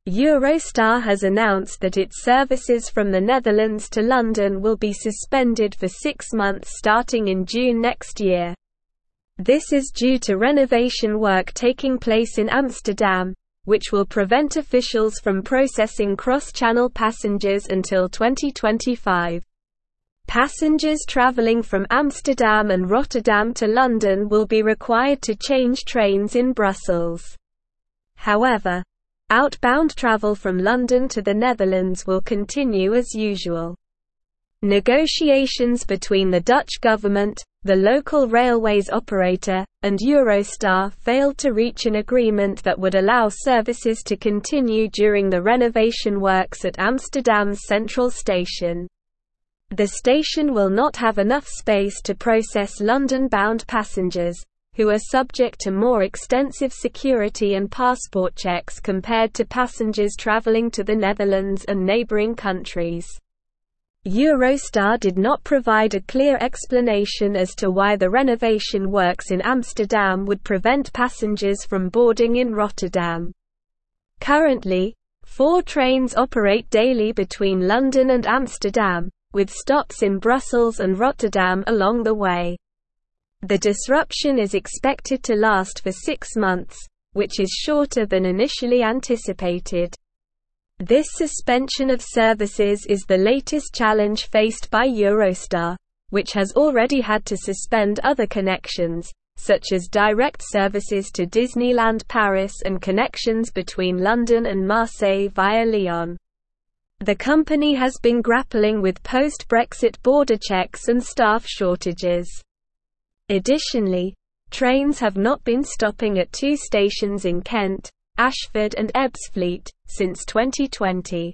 Eurostar has announced that its services from the Netherlands to London will be suspended for 6 months starting in June next year. This is due to renovation work taking place in Amsterdam, which will prevent officials from processing cross-channel passengers until 2025. Passengers traveling from Amsterdam and Rotterdam to London will be required to change trains in Brussels. However, outbound travel from London to the Netherlands will continue as usual. Negotiations between the Dutch government, the local railways operator, and Eurostar failed to reach an agreement that would allow services to continue during the renovation works at Amsterdam's Central Station. The station will not have enough space to process London-bound passengers, who are subject to more extensive security and passport checks compared to passengers traveling to the Netherlands and neighboring countries. Eurostar did not provide a clear explanation as to why the renovation works in Amsterdam would prevent passengers from boarding in Rotterdam. Currently, 4 trains operate daily between London and Amsterdam, with stops in Brussels and Rotterdam along the way. The disruption is expected to last for 6 months, which is shorter than initially anticipated. This suspension of services is the latest challenge faced by Eurostar, which has already had to suspend other connections, such as direct services to Disneyland Paris and connections between London and Marseille via Lyon. The company has been grappling with post-Brexit border checks and staff shortages. Additionally, trains have not been stopping at 2 stations in Kent, Ashford and Ebbsfleet, since 2020.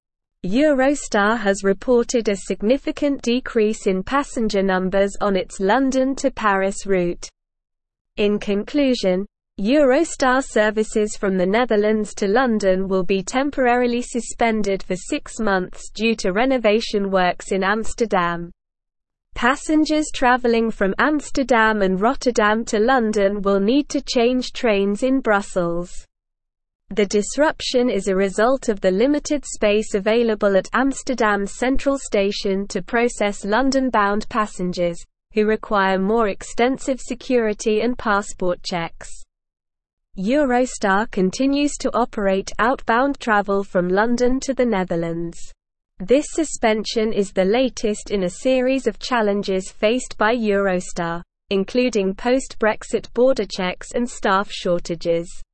Eurostar has reported a significant decrease in passenger numbers on its London to Paris route. In conclusion, Eurostar services from the Netherlands to London will be temporarily suspended for 6 months due to renovation works in Amsterdam. Passengers travelling from Amsterdam and Rotterdam to London will need to change trains in Brussels. The disruption is a result of the limited space available at Amsterdam's Central Station to process London-bound passengers, who require more extensive security and passport checks. Eurostar continues to operate outbound travel from London to the Netherlands. This suspension is the latest in a series of challenges faced by Eurostar, including post-Brexit border checks and staff shortages.